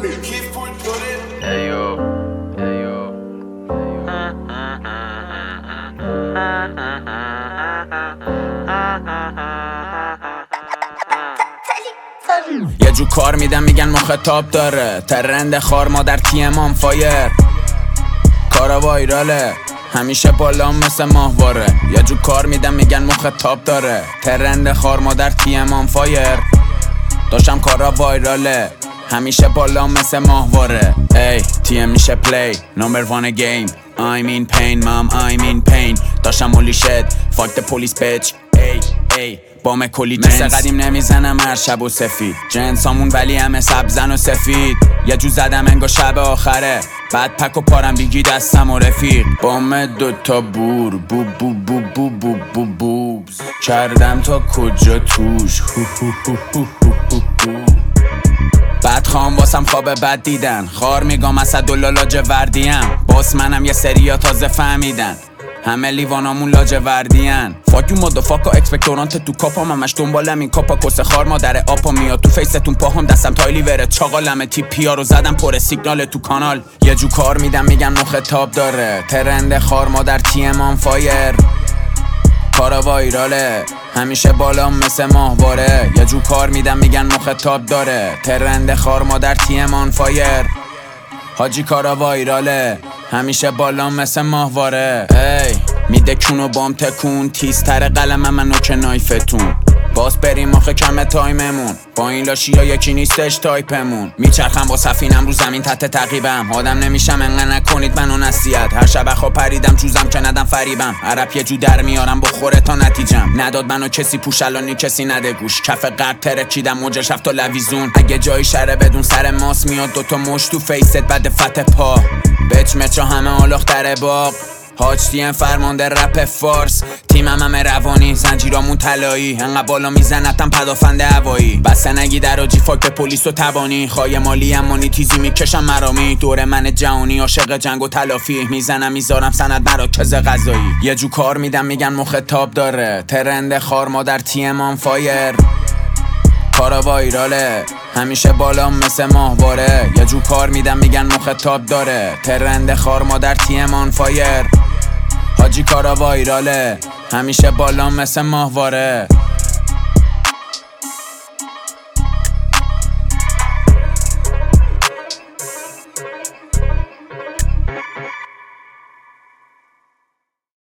یه جو کار میدم میگن مخاطب داره، ترند خار مادر تیم آن فایر، کارا وایراله همیشه بالام مثل ماهواره. یه جو کار میدم میگن مخاطب داره، ترند خار مادر تیم آن فایر، داشتم کارا وایراله همیشه بالام مثل ماهواره. ای تیم میشه پلی نمبر وان گیم، I'm in pain mom I'm in pain، داشتم holy shit fuck the police bitch. ای بام کلی جنس مثل قدیم نمیزنم هر شب و سفید، جنسامون ولی همه سبزن و سفید. یه جو زدم انگار شب آخره، بعد پک و پارم بیگی دستم و رفیق، بام دوتا بور بو بو بو بو بو بو بوبز کردم تا کجا توش هو هو هو هو هو هو. بعد خواهم واسم خواب بد دیدن، خار میگم اسدالله لاجوردیم، باس منم یه سریا تازه فهمیدن همه لیوانامون لاجوردین. فاک یو مادافاکا اکسپکتورانت تو کاپام، همش دنبالم این کاپا کسه خار مادر آپا، میاد تو فیستون پاهم دستم تایلی وره چاقالم تی پی ها رو زدم پر سیگنال تو کانال. یه جو کار میدم میگن مخاطب داره، ترند خار مادر تیم آن فایر، کارا وایراله همیشه بالام مثل ماهواره. یه جو کار میدم میگن مخاطب داره، ترند خار مادر تیم آن فایر، حاجی کارا وایراله همیشه بالام مثل ماهواره. ای میده کونو بام تکون، تیزتر قلم منو که نایفتون، باز بریم آخه کم تایممون، با این لاشی ها یکی نیستش تایپمون. میچرخم با سفینم رو زمین تحت تعقیبم، آدم نمیشم انقدر نکنید منو نصیحت، هر شب خواب پریدم چوزم که ندم فریبم، عرب یه جو در میارم بخوره تا نتیجم، نداد منو کسی پوش الانی کسی نده گوش، کف قرد ترکیدم موجش رفت تا لویزون، اگه جای شره بدون سر ماس میاد دوتا مش تو فیست بعد فتح پا، بچ مچا همه آلاختره باق، حاج تیم فرمانده رپ فارس، تیمم همه روانی زنجیرامون طلایی، انقدر بالا میزنتم پدافنده هوایی، بسته نگی دراجی فاک پلیس و تبانی، خواهی مالی امانی تیزی میکشم مرامی، دور من جهانی عاشق جنگ و تلافی، میزنم میذارم سند مراکز غذایی. یه جو کار میدم میگن مخاطب داره، ترند خار مادر تیم آن فایر، کارا وایراله همیشه بالام مثل ماهواره. یه جو کار میدم میگن مخاطب داره، ترند خار مادر تیم آن فایر، حاجی کارا وایراله همیشه بالام مثل ماهواره.